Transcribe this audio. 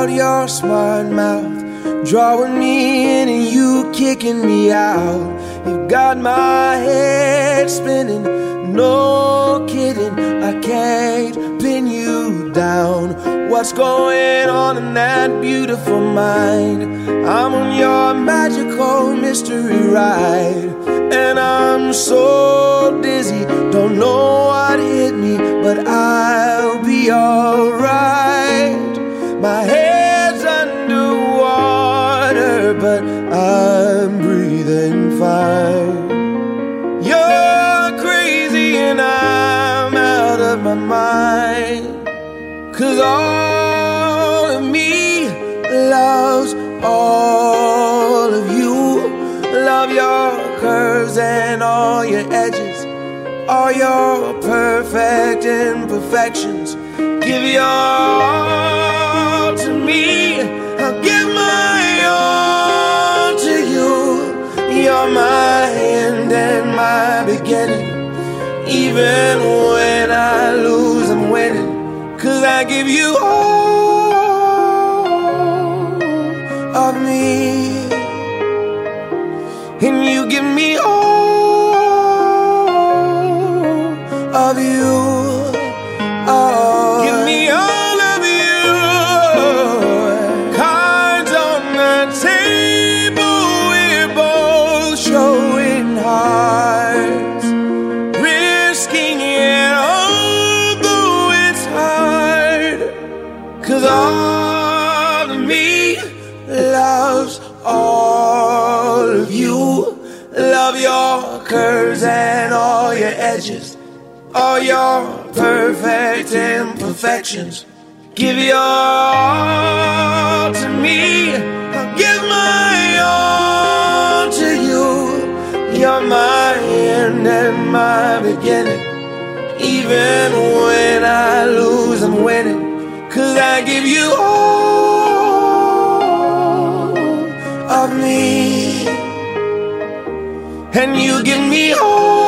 out your smart mouth, drawing me in and you kicking me out. You got my head spinning, no kidding, I can't pin you down. What's going on in that beautiful mind? I'm on your magical mystery ride, and I'm so dizzy, don't know what hit me, but I'll be alright. My head's underwater, but I'm breathing fine. You're crazy and I'm out of my mind, 'cause all of me loves all of you. Love your curves and all your edges, all your perfect imperfections. Give your all to me, I'll give my all to you. You're my end and my beginning. Even when I lose, I'm winning, 'cause I give you all of me, and you give me all of you. Oh, give me all of you. Cards on the table, we're both showing hearts, risking it although it's hard, 'cause all of me loves all of you. Love your curves and all your edges, all your perfect imperfections. Give your all to me, I'll give my all to you. You're my end and my beginning. Even when I lose, I'm winning, 'cause I give you all of me, and you give me all